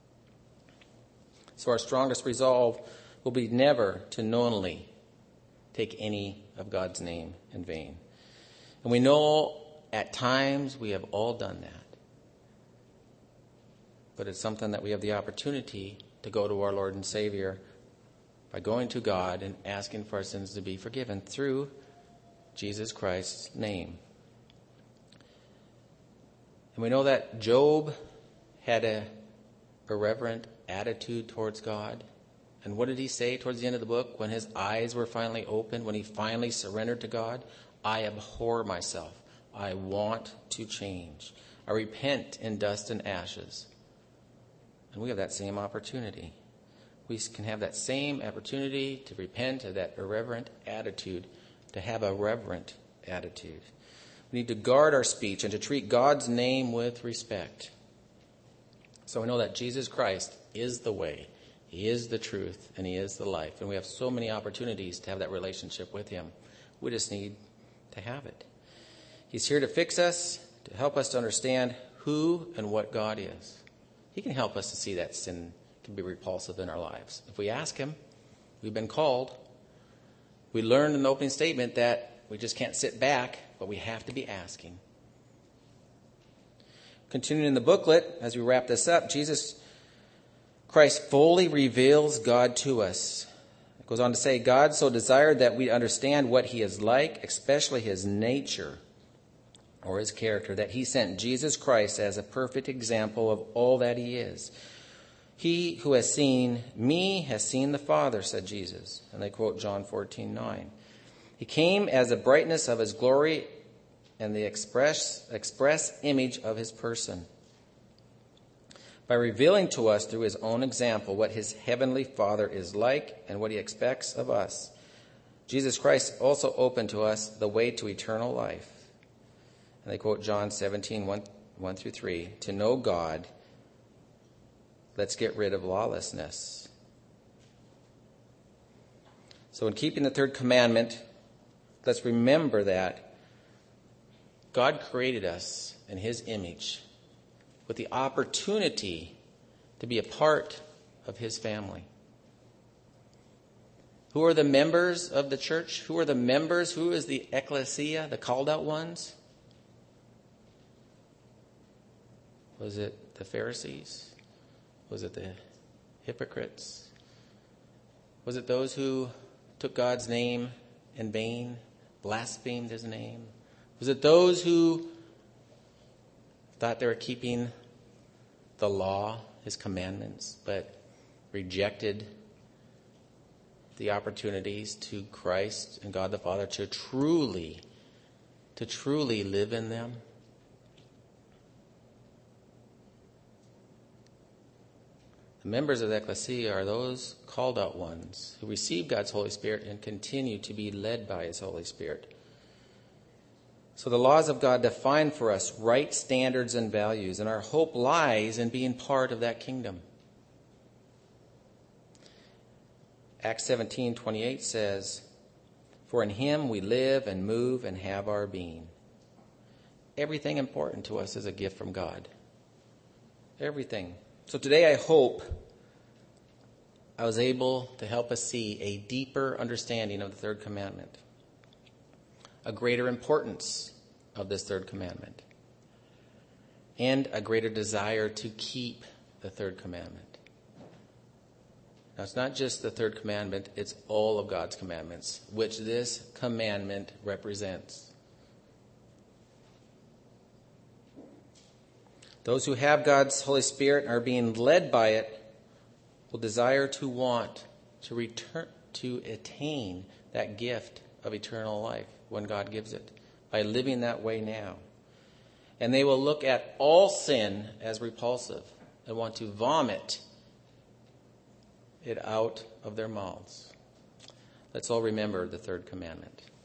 So our strongest resolve will be never to knowingly take any of God's name in vain. And we know at times we have all done that. But it's something that we have the opportunity to go to our Lord and Savior by going to God and asking for our sins to be forgiven through Jesus Christ's name. And we know that Job had a irreverent attitude towards God. And what did he say towards the end of the book when his eyes were finally opened, when he finally surrendered to God? I abhor myself. I want to change. I repent in dust and ashes. And we have that same opportunity. We can have that same opportunity to repent of that irreverent attitude, to have a reverent attitude. We need to guard our speech and to treat God's name with respect. So we know that Jesus Christ is the way, he is the truth, and he is the life. And we have so many opportunities to have that relationship with him. We just need to have it. He's here to fix us, to help us to understand who and what God is. He can help us to see that sin can be repulsive in our lives. If we ask him, we've been called. We learned in the opening statement that we just can't sit back, but we have to be asking. Continuing in the booklet, as we wrap this up, Jesus Christ fully reveals God to us. It goes on to say, God so desired that we understand what he is like, especially his nature or his character, that he sent Jesus Christ as a perfect example of all that he is. He who has seen me has seen the Father, said Jesus. And they quote John fourteen nine. He came as the brightness of his glory and the express, express image of his person, by revealing to us through his own example what his heavenly Father is like and what he expects of us. Jesus Christ also opened to us the way to eternal life. And they quote John seventeen one through three. To know God, let's get rid of lawlessness. So in keeping the third commandment, let's remember that God created us in his image with the opportunity to be a part of his family. Who are the members of the church? Who are the members? Who is the ecclesia, the called out ones? Was it the Pharisees? Was it the hypocrites? Was it those who took God's name in vain, blasphemed his name? Was it those who thought they were keeping the law, his commandments, but rejected the opportunities to Christ and God the Father to truly, to truly live in them? The members of the ecclesia are those called out ones who receive God's Holy Spirit and continue to be led by his Holy Spirit. So the laws of God define for us right standards and values, and our hope lies in being part of that kingdom. Acts seventeen twenty-eight says, for in him we live and move and have our being. Everything important to us is a gift from God. Everything. So today I hope I was able to help us see a deeper understanding of the third commandment, a greater importance of this third commandment, and a greater desire to keep the third commandment. Now, it's not just the third commandment, it's all of God's commandments, which this commandment represents. Those who have God's Holy Spirit and are being led by it will desire to want to return to attain that gift of eternal life when God gives it, by living that way now. And they will look at all sin as repulsive and want to vomit it out of their mouths. Let's all remember the third commandment.